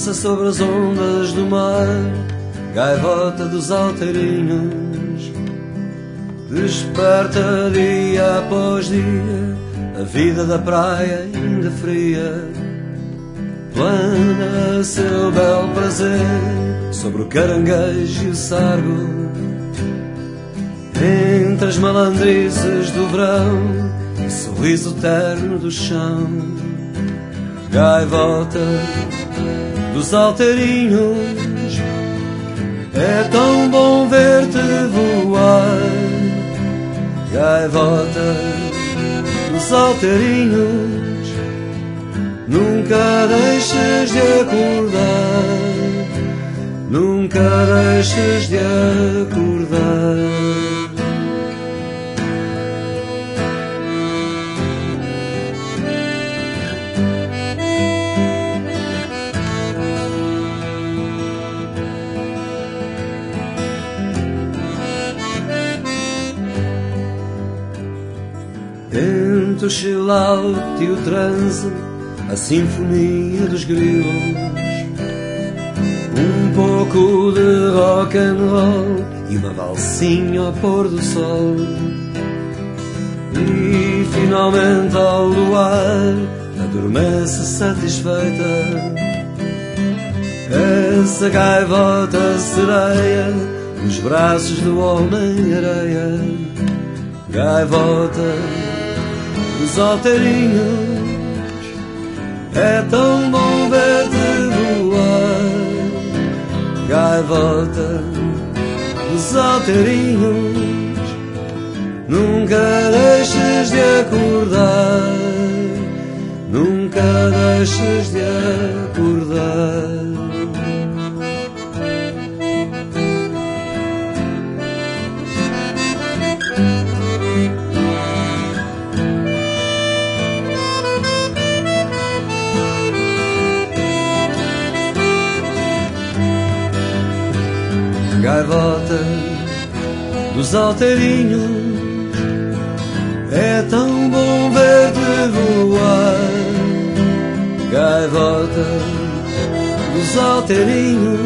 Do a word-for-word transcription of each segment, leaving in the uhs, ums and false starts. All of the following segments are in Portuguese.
Dança sobre as ondas do mar, gaivota dos alteirinhos. Desperta dia após dia, a vida da praia ainda fria. Plana seu belo prazer sobre o caranguejo e o sargo. Entre as malandrices do verão e o sorriso terno do chão. Gaivota dos alteirinhos, é tão bom ver-te voar. Gaivota dos alteirinhos, nunca deixes de acordar, nunca deixes de acordar. Entre o chill out e o transe, a sinfonia dos grilos, um pouco de rock and roll e uma valsinha ao pôr do sol. E finalmente ao luar adormece satisfeita essa gaivota sereia nos braços do Homem-Areia. Gaivota dos alteirinhos, é tão bom ver-te voar. Gaivota dos alteirinhos, nunca deixes de acordar, nunca deixes de acordar. Gaivota dos alteirinhos, é tão bom ver-te voar. Gaivota dos alteirinhos,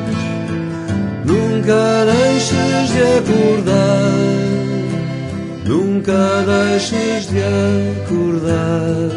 nunca deixes de acordar, nunca deixes de acordar.